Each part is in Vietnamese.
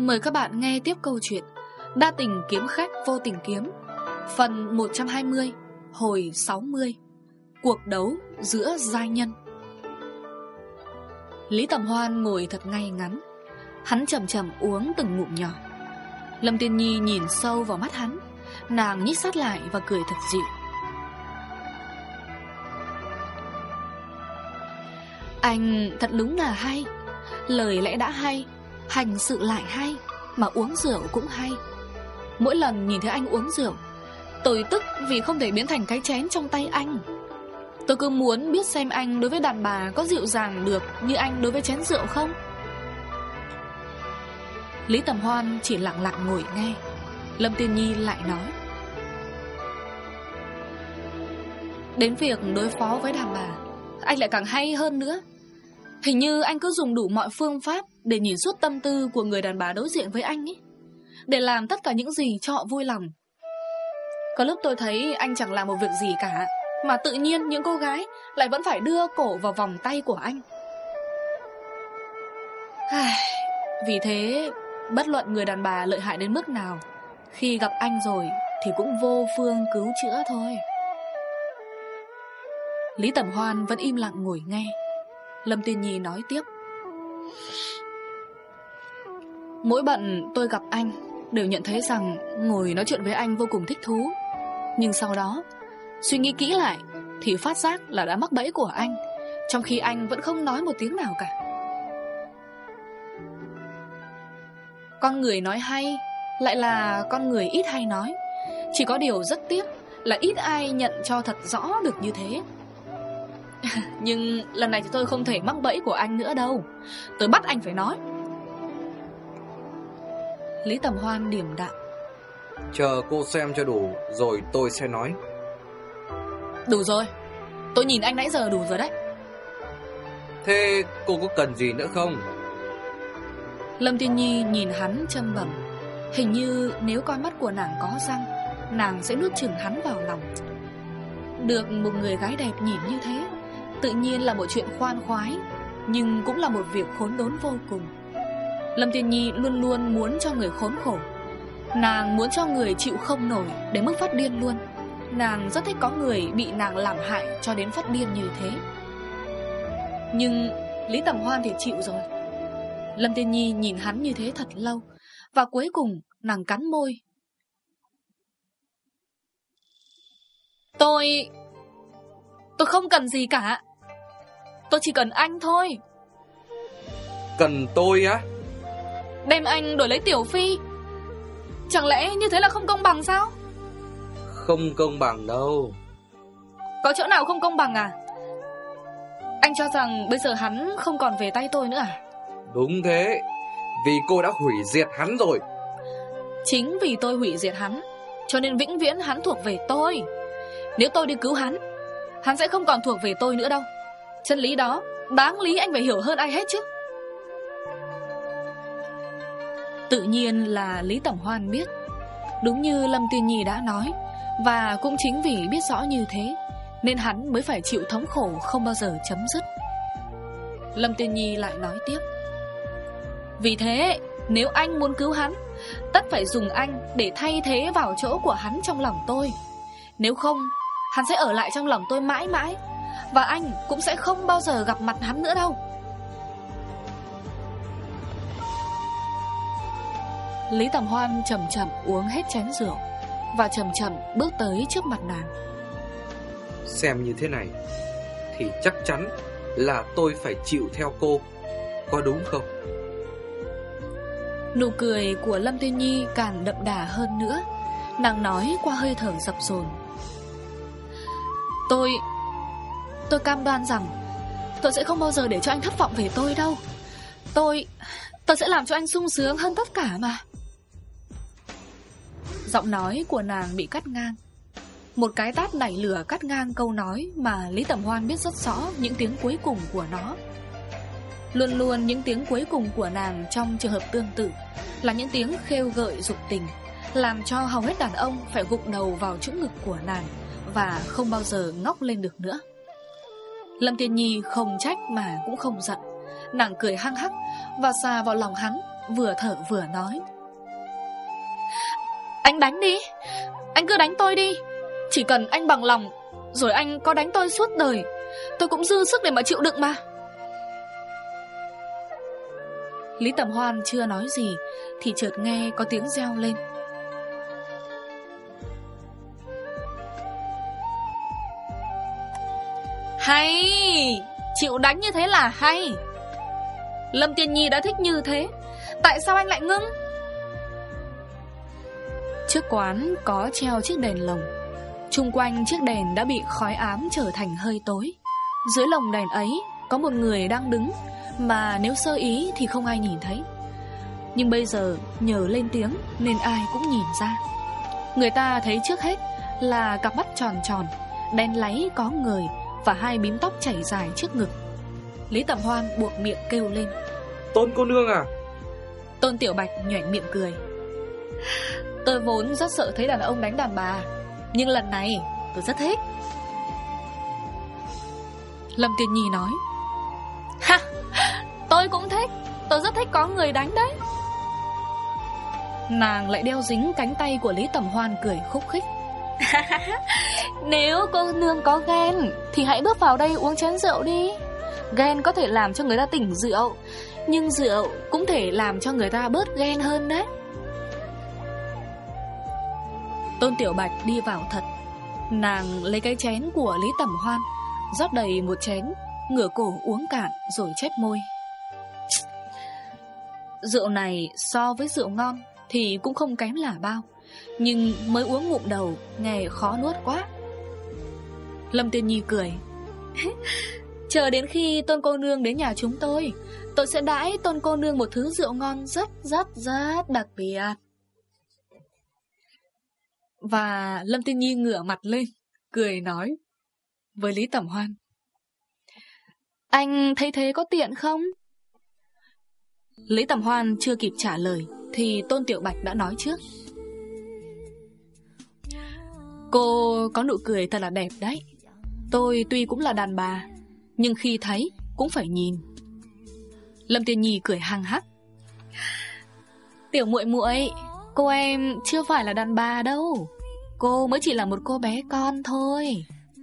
Mời các bạn nghe tiếp câu chuyện Đa tình kiếm khách vô tình kiếm, phần 120, hồi 60. Cuộc đấu giữa giai nhân. Lý Tầm Hoan ngồi thật ngay ngắn. Hắn chậm chậm uống từng ngụm nhỏ. Lâm Tiên Nhi nhìn sâu vào mắt hắn. Nàng nhích sát lại và cười thật dịu. Anh thật đúng là hay. Lời lẽ đã hay, hành sự lại hay, mà uống rượu cũng hay. Mỗi lần nhìn thấy anh uống rượu, tôi tức vì không thể biến thành cái chén trong tay anh. Tôi cứ muốn biết xem anh đối với đàn bà có dịu dàng được như anh đối với chén rượu không. Lý Tầm Hoan chỉ lặng lặng ngồi nghe. Lâm Tiên Nhi lại nói: đến việc đối phó với đàn bà, anh lại càng hay hơn nữa. Hình như anh cứ dùng đủ mọi phương pháp để nhìn suốt tâm tư của người đàn bà đối diện với anh ấy, để làm tất cả những gì cho họ vui lòng. Có lúc tôi thấy anh chẳng làm một việc gì cả, mà tự nhiên những cô gái lại vẫn phải đưa cổ vào vòng tay của anh. Vì thế, bất luận người đàn bà lợi hại đến mức nào, khi gặp anh rồi thì cũng vô phương cứu chữa thôi. Lý Tầm Hoan vẫn im lặng ngồi nghe. Lâm Tiên Nhi nói tiếp: mỗi bận tôi gặp anh đều nhận thấy rằng ngồi nói chuyện với anh vô cùng thích thú. Nhưng sau đó suy nghĩ kỹ lại thì phát giác là đã mắc bẫy của anh, trong khi anh vẫn không nói một tiếng nào cả. Con người nói hay lại là con người ít hay nói. Chỉ có điều rất tiếc là ít ai nhận cho thật rõ được như thế. Nhưng lần này thì tôi không thể mắc bẫy của anh nữa đâu. Tôi bắt anh phải nói. Lý Tầm Hoan điềm đạm: chờ cô xem cho đủ rồi tôi sẽ nói. Đủ rồi. Tôi nhìn anh nãy giờ đủ rồi đấy. Thế cô có cần gì nữa không? Lâm Tiên Nhi nhìn hắn châm bẩm. Hình như nếu con mắt của nàng có răng, nàng sẽ nuốt chửng hắn vào lòng. Được một người gái đẹp nhìn như thế tự nhiên là một chuyện khoan khoái, nhưng cũng là một việc khốn đốn vô cùng. Lâm Tiên Nhi luôn luôn muốn cho người khốn khổ. Nàng muốn cho người chịu không nổi đến mức phát điên luôn. Nàng rất thích có người bị nàng làm hại cho đến phát điên như thế. Nhưng Lý Tầm Hoan thì chịu rồi. Lâm Tiên Nhi nhìn hắn như thế thật lâu, và cuối cùng nàng cắn môi: Tôi không cần gì cả. Tôi chỉ cần anh thôi. Cần tôi á? Đem anh đổi lấy Tiểu Phi. Chẳng lẽ như thế là không công bằng sao? Không công bằng đâu. Có chỗ nào không công bằng à? Anh cho rằng bây giờ hắn không còn về tay tôi nữa à? Đúng thế. Vì cô đã hủy diệt hắn rồi. Chính vì tôi hủy diệt hắn, cho nên vĩnh viễn hắn thuộc về tôi. Nếu tôi đi cứu hắn, hắn sẽ không còn thuộc về tôi nữa đâu. Chân lý đó đáng lý anh phải hiểu hơn ai hết chứ. Tự nhiên là Lý Tầm Hoan biết. Đúng như Lâm Tiên Nhi đã nói, và cũng chính vì biết rõ như thế nên hắn mới phải chịu thống khổ không bao giờ chấm dứt. Lâm Tiên Nhi lại nói tiếp: vì thế nếu anh muốn cứu hắn, tất phải dùng anh để thay thế vào chỗ của hắn trong lòng tôi. Nếu không, hắn sẽ ở lại trong lòng tôi mãi mãi, và anh cũng sẽ không bao giờ gặp mặt hắn nữa đâu. Lý Tầm Hoan chậm chậm uống hết chén rượu và chậm chậm bước tới trước mặt nàng. Xem như thế này thì chắc chắn là tôi phải chịu theo cô, có đúng không? Nụ cười của Lâm Tiên Nhi càng đậm đà hơn nữa. Nàng nói qua hơi thở dập dồn: Tôi cam đoan rằng tôi sẽ không bao giờ để cho anh thất vọng về tôi đâu. Tôi sẽ làm cho anh sung sướng hơn tất cả mà. Giọng nói của nàng bị cắt ngang. Một cái tát nảy lửa cắt ngang câu nói mà Lý Tầm Hoan biết rất rõ những tiếng cuối cùng của nó. Luôn luôn những tiếng cuối cùng của nàng trong trường hợp tương tự là những tiếng khêu gợi dục tình, làm cho hầu hết đàn ông phải gục đầu vào chỗ ngực của nàng và không bao giờ ngóc lên được nữa. Lâm Tiên Nhi không trách mà cũng không giận. Nàng cười hăng hắc và xà vào lòng hắn, vừa thở vừa nói: Anh đánh đi, anh cứ đánh tôi đi. Chỉ cần anh bằng lòng, rồi anh có đánh tôi suốt đời, tôi cũng dư sức để mà chịu đựng mà. Lý Tầm Hoan chưa nói gì thì chợt nghe có tiếng reo lên. Hay, chịu đánh như thế là hay. Lâm Tiên Nhi đã thích như thế, tại sao anh lại ngưng? Trước quán có treo chiếc đèn lồng. Chung quanh chiếc đèn đã bị khói ám trở thành hơi tối. Dưới lồng đèn ấy có một người đang đứng, mà nếu sơ ý thì không ai nhìn thấy. Nhưng bây giờ nhờ lên tiếng nên ai cũng nhìn ra. Người ta thấy trước hết là cặp mắt tròn tròn, đen láy có người và hai bím tóc chảy dài trước ngực. Lý Tầm Hoan buộc miệng kêu lên: Tôn cô nương à? Tôn Tiểu Bạch nhoẻn miệng cười: Tôi vốn rất sợ thấy đàn ông đánh đàn bà, nhưng lần này tôi rất thích. Lâm Tiên Nhi nói: Ha, tôi cũng thích, tôi rất thích có người đánh đấy. Nàng lại đeo dính cánh tay của Lý Tầm Hoan cười khúc khích: Nếu cô nương có ghen thì hãy bước vào đây uống chén rượu đi. Ghen có thể làm cho người ta tỉnh rượu, nhưng rượu cũng thể làm cho người ta bớt ghen hơn đấy. Tôn Tiểu Bạch đi vào thật. Nàng lấy cái chén của Lý Tầm Hoan, rót đầy một chén, ngửa cổ uống cạn rồi chép môi: Rượu này so với rượu ngon thì cũng không kém là bao, nhưng mới uống ngụm đầu nghe khó nuốt quá. Lâm Tiên Nhi cười: Chờ đến khi Tôn cô nương đến nhà chúng tôi sẽ đãi Tôn cô nương một thứ rượu ngon rất đặc biệt. Và Lâm Tiên Nhi ngửa mặt lên, cười nói với Lý Tầm Hoan: Anh thấy thế có tiện không? Lý Tầm Hoan chưa kịp trả lời thì Tôn Tiểu Bạch đã nói trước: Cô có nụ cười thật là đẹp đấy. Tôi tuy cũng là đàn bà, nhưng khi thấy cũng phải nhìn. Lâm Tiên Nhi cười hăng hắc: Tiểu muội muội, cô em chưa phải là đàn bà đâu, cô mới chỉ là một cô bé con thôi.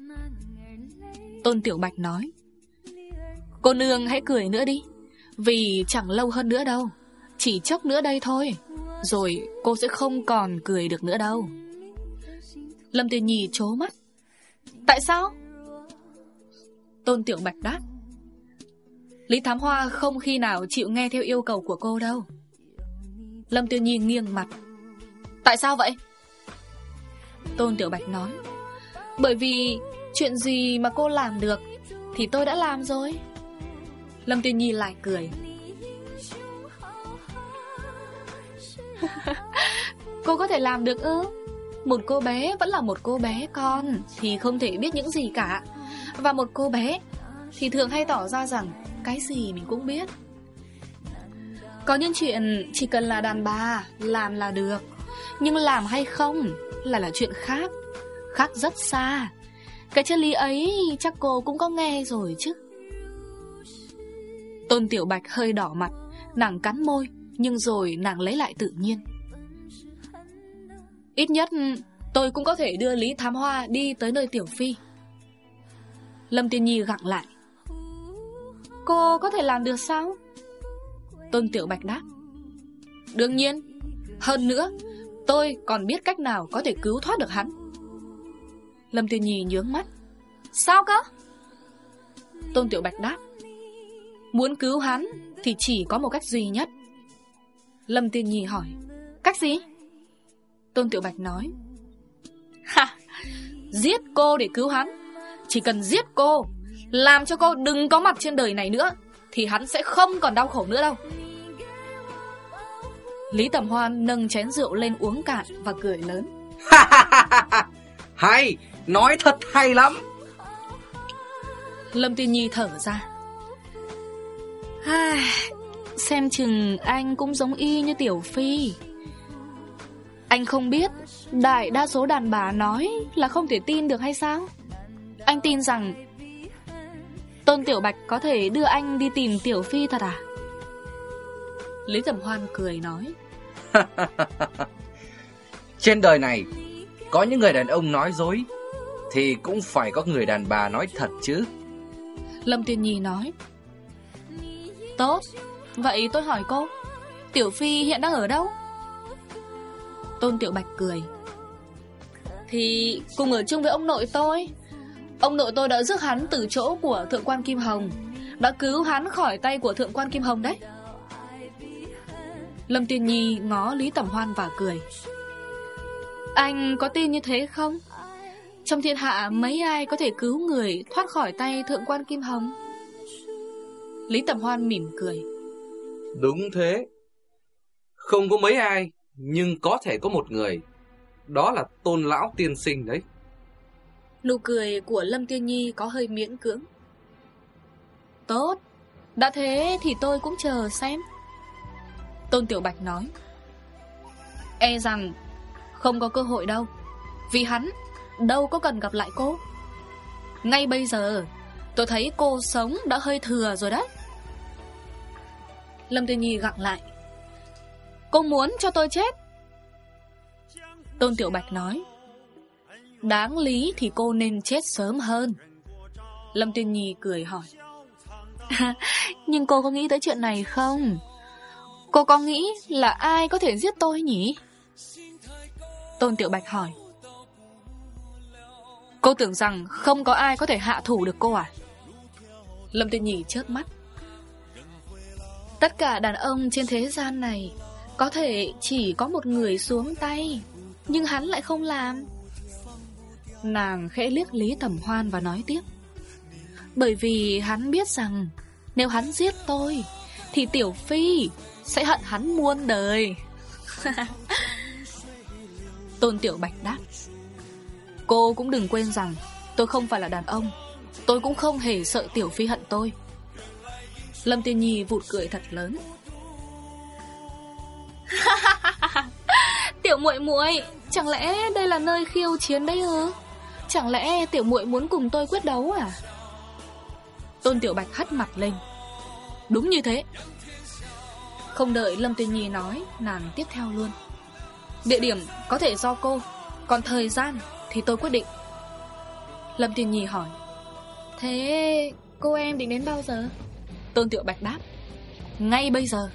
Tôn Tiểu Bạch nói: Cô nương hãy cười nữa đi, vì chẳng lâu hơn nữa đâu, chỉ chốc nữa đây thôi, rồi cô sẽ không còn cười được nữa đâu. Lâm Tiên Nhi trố mắt: Tại sao? Tôn Tiểu Bạch đáp: Lý Thám Hoa không khi nào chịu nghe theo yêu cầu của cô đâu. Lâm Tiên Nhi nghiêng mặt: Tại sao vậy? Tôn Tiểu Bạch nói: Bởi vì chuyện gì mà cô làm được thì tôi đã làm rồi. Lâm Tiên Nhi lại cười: Cô có thể làm được ư? Một cô bé vẫn là một cô bé con thì không thể biết những gì cả. Và một cô bé thì thường hay tỏ ra rằng cái gì mình cũng biết. Có những chuyện chỉ cần là đàn bà làm là được, nhưng làm hay không là chuyện khác, khác rất xa. Cái chân lý ấy chắc cô cũng có nghe rồi chứ. Tôn Tiểu Bạch hơi đỏ mặt, nàng cắn môi, nhưng rồi nàng lấy lại tự nhiên: Ít nhất tôi cũng có thể đưa Lý Thám Hoa đi tới nơi Tiểu Phi. Lâm Tiên Nhi gặng lại: Cô có thể làm được sao? Tôn Tiểu Bạch đáp: Đương nhiên. Hơn nữa, tôi còn biết cách nào có thể cứu thoát được hắn. Lâm Tiên Nhi nhướng mắt: Sao cơ? Tôn Tiểu Bạch đáp: Muốn cứu hắn thì chỉ có một cách duy nhất. Lâm Tiên Nhi hỏi: Cách gì? Tôn Tiểu Bạch nói: Ha, giết cô để cứu hắn. Chỉ cần giết cô, làm cho cô đừng có mặt trên đời này nữa, thì hắn sẽ không còn đau khổ nữa đâu. Lý Tầm Hoan nâng chén rượu lên uống cạn và cười lớn: Hay, nói thật hay lắm. Lâm Tiên Nhi thở ra: Xem chừng anh cũng giống y như Tiểu Phi. Anh không biết đại đa số đàn bà nói là không thể tin được hay sao? Anh tin rằng Tôn Tiểu Bạch có thể đưa anh đi tìm Tiểu Phi thật à? Lý Tầm Hoan cười nói: Trên đời này có những người đàn ông nói dối, thì cũng phải có người đàn bà nói thật chứ. Lâm Tiên Nhi nói: Tốt, vậy tôi hỏi cô, Tiểu Phi hiện đang ở đâu? Tôn Tiểu Bạch cười: Thì cùng ở chung với ông nội tôi. Ông nội tôi đã rước hắn từ chỗ của Thượng quan Kim Hồng, đã cứu hắn khỏi tay của Thượng quan Kim Hồng đấy. Lâm Tiên Nhi ngó Lý Tầm Hoan và cười: Anh có tin như thế không? Trong thiên hạ mấy ai có thể cứu người thoát khỏi tay Thượng quan Kim Hồng? Lý Tầm Hoan mỉm cười: Đúng thế. Không có mấy ai, nhưng có thể có một người. Đó là Tôn lão tiên sinh đấy. Nụ cười của Lâm Tiên Nhi có hơi miễn cưỡng. Tốt, đã thế thì tôi cũng chờ xem. Tôn Tiểu Bạch nói: E rằng không có cơ hội đâu, vì hắn đâu có cần gặp lại cô. Ngay bây giờ tôi thấy cô sống đã hơi thừa rồi đấy. Lâm Tiên Nhi gặng lại: Cô muốn cho tôi chết? Tôn Tiểu Bạch nói: Đáng lý thì cô nên chết sớm hơn. Lâm Tiên Nhi cười hỏi: Nhưng cô có nghĩ tới chuyện này không? Cô có nghĩ là ai có thể giết tôi nhỉ? Tôn Tiểu Bạch hỏi: Cô tưởng rằng không có ai có thể hạ thủ được cô à? Lâm Tiên Nhi chớp mắt: Tất cả đàn ông trên thế gian này có thể chỉ có một người xuống tay, nhưng hắn lại không làm. Nàng khẽ liếc Lý Tầm Hoan và nói tiếp: Bởi vì hắn biết rằng nếu hắn giết tôi thì Tiểu Phi sẽ hận hắn muôn đời. Tôn Tiểu Bạch đáp: Cô cũng đừng quên rằng tôi không phải là đàn ông. Tôi cũng không hề sợ Tiểu Phi hận tôi. Lâm Tiên Nhi vụt cười thật lớn: Tiểu muội muội, chẳng lẽ đây là nơi khiêu chiến đấy ư? Chẳng lẽ tiểu muội muốn cùng tôi quyết đấu à? Tôn Tiểu Bạch hất mặt lên: Đúng như thế. Không đợi Lâm Tiên Nhi nói, nàng tiếp theo luôn: Địa điểm có thể do cô, còn thời gian thì tôi quyết định. Lâm Tiên Nhi hỏi: Thế cô em định đến bao giờ? Tôn Tiểu Bạch đáp: Ngay bây giờ.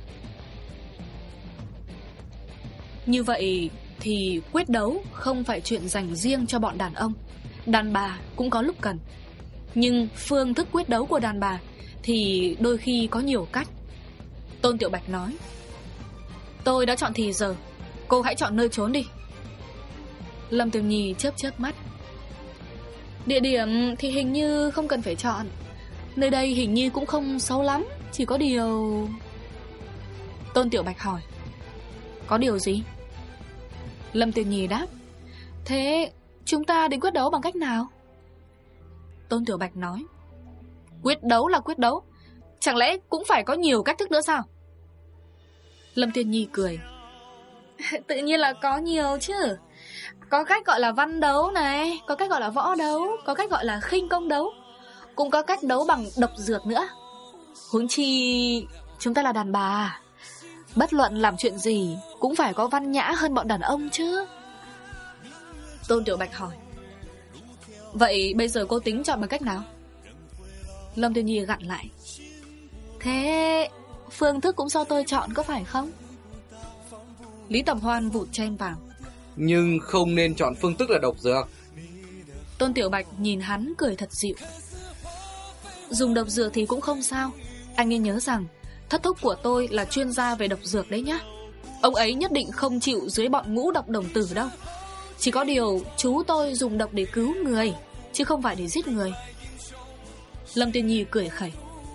Như vậy thì quyết đấu không phải chuyện dành riêng cho bọn đàn ông. Đàn bà cũng có lúc cần. Nhưng phương thức quyết đấu của đàn bà thì đôi khi có nhiều cách. Tôn Tiểu Bạch nói: Tôi đã chọn thì giờ, cô hãy chọn nơi trốn đi. Lâm Tiên Nhi chớp mắt: Địa điểm thì hình như không cần phải chọn. Nơi đây hình như cũng không xấu lắm. Chỉ có điều... Tôn Tiểu Bạch hỏi: Có điều gì? Lâm Tiên Nhi đáp: Thế chúng ta định quyết đấu bằng cách nào? Tôn Tiểu Bạch nói: Quyết đấu là quyết đấu, chẳng lẽ cũng phải có nhiều cách thức nữa sao? Lâm Tiên Nhi cười: Tự nhiên là có nhiều chứ. Có cách gọi là văn đấu này, có cách gọi là võ đấu, có cách gọi là khinh công đấu, cũng có cách đấu bằng độc dược nữa. Huống chi chúng ta là đàn bà, bất luận làm chuyện gì cũng phải có văn nhã hơn bọn đàn ông chứ. Tôn Tiểu Bạch hỏi: Vậy bây giờ cô tính chọn bằng cách nào? Lâm Tiên Nhi gặn lại: Thế phương thức cũng do tôi chọn có phải không? Lý Tầm Hoan vụt chen vào: Nhưng không nên chọn phương thức là độc dược. Tôn Tiểu Bạch nhìn hắn cười thật dịu: Dùng độc dược thì cũng không sao. Anh nên nhớ rằng thất thúc của tôi là chuyên gia về độc dược đấy nhá. Ông ấy nhất định không chịu dưới bọn ngũ độc đồng tử đâu. Chỉ có điều chú tôi dùng độc để cứu người, chứ không phải để giết người. Lâm Tiên Nhi cười khẩy: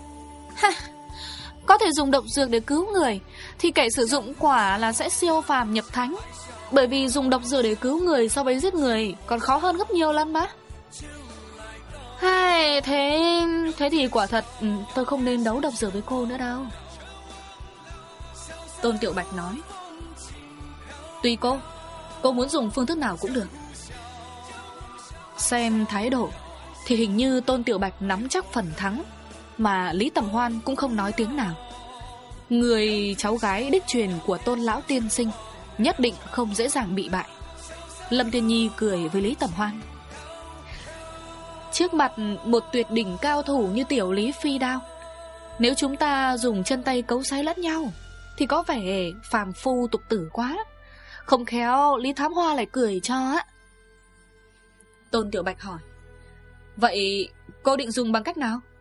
Có thể dùng độc dược để cứu người thì kẻ sử dụng quả là sẽ siêu phàm nhập thánh. Bởi vì dùng độc dược để cứu người so với giết người còn khó hơn gấp nhiều lần mà. Thế thì quả thật tôi không nên đấu độc dược với cô nữa đâu. Tôn Tiểu Bạch nói: Tùy cô muốn dùng phương thức nào cũng được. Xem thái độ thì hình như Tôn Tiểu Bạch nắm chắc phần thắng, mà Lý Tầm Hoan cũng không nói tiếng nào. Người cháu gái đích truyền của Tôn lão tiên sinh nhất định không dễ dàng bị bại. Lâm Tiên Nhi cười với Lý Tầm Hoan. Trước mặt một tuyệt đỉnh cao thủ như tiểu Lý Phi Đao, nếu chúng ta dùng chân tay cấu xé lẫn nhau thì có vẻ phàm phu tục tử quá. Không khéo Lý Thám Hoa lại cười cho á. Tôn Tiểu Bạch hỏi: Vậy cô định dùng bằng cách nào?